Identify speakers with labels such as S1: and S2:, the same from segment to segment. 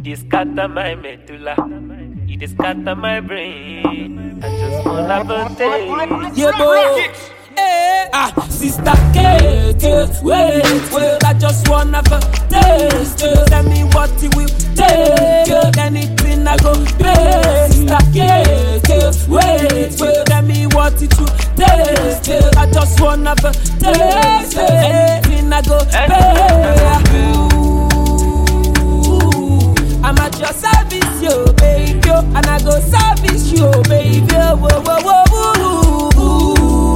S1: dey scatter my medulla. You dey scatter my brain. I just wanna birthday.
S2: Yeah, boy. Hey, sister Kate, wait, I just wanna taste. Tell me what it will take. Anything I go pay. Sister Kate, wait, tell me what it will take. I just wanna taste. Anything I go pay. I'm at your service, yo, baby, and I go service you, baby. Whoa, whoa, whoa, whoa.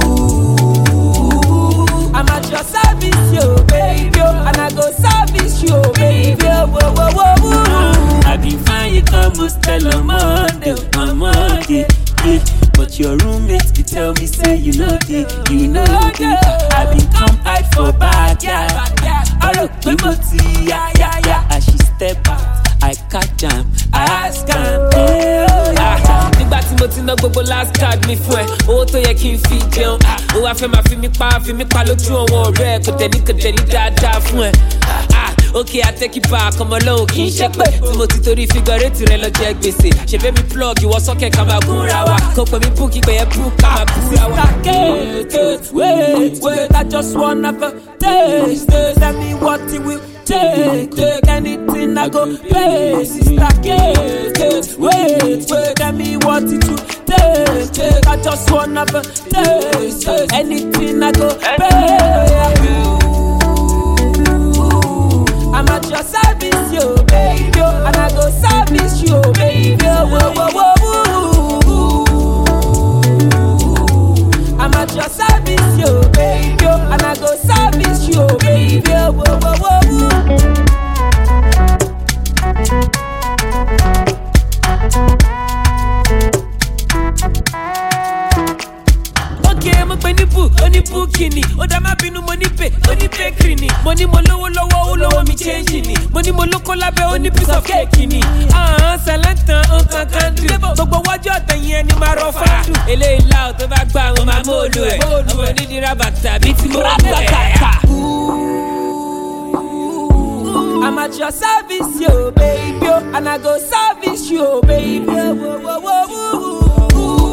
S2: I'm at your service, yo, baby, and I go service you, baby. Whoa, whoa, whoa, whoa. I be fine, you come to tell on Monday, but your roommates be tell me say you know it. I be come hide for backyard. I look me yeah. As she step out, I catch jam, I ask am. Nígbà tí mo ti ná gbogbo last card mi fún ẹ, owó tó yẹ kí n fi jẹun. Ó wá fẹ́ máa fi mí pa lójú àwọn ọ̀rẹ́ kò tẹ̀lé dáadáa fún ẹ. Okay, I take it back, ọmọ lọ́wọ́ kì í ṣe pé tí mo ti torí figurate rẹ lọ jẹ gbèsè. Ṣèfẹ́ mi plug ìwọ sọ́kẹ̀ ká máa gúnra wa. Kò pè mí book ìpè yẹn book ká máa búra wa. Sister Kate, wait, I just wanna taste. Tell me what it will take. Anything I go pay. Sister Kate, wait, tell me what it will take. I just wanna taste. Anything I go pay. I'm at your service, yo, baby, and I go service you, baby. Whoa, whoa, whoa, whoa. I'm at your service, yo, baby, and I go service you, baby. Whoa, whoa, whoa, whoa. Okay, mo pe ni bukini, o da ma binu mo ni pay krini. Mo ni mo lọ́wọ́ mi change ni. Mo ni mo lóko lábẹ́ o ni piece of cake ni. Sẹlẹ̀ntàn nǹkan kan dùn. Gbogbo wájú ọ̀tẹ̀yìn ẹni máa rọ fàdù. Eléyìí la ò tó bá gbà wọn máa móòlù ẹ̀. Ọmọ onídìí rábàtà bíi ti mo rábàtà. I'm at your service, yo, baby, and I go service you, baby. Whoa, whoa, whoa, whoa.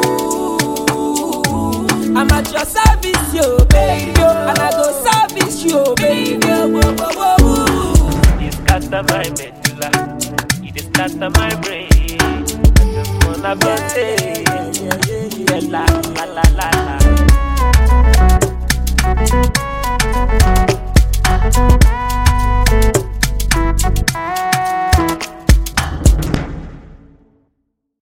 S2: I'm at your service, yo, baby, and I go service you, baby. Whoa, whoa, whoa, whoa.
S1: You scatter my medulla. You dey scatter my brain. I just wanna birthday. Yeah, la la la la la.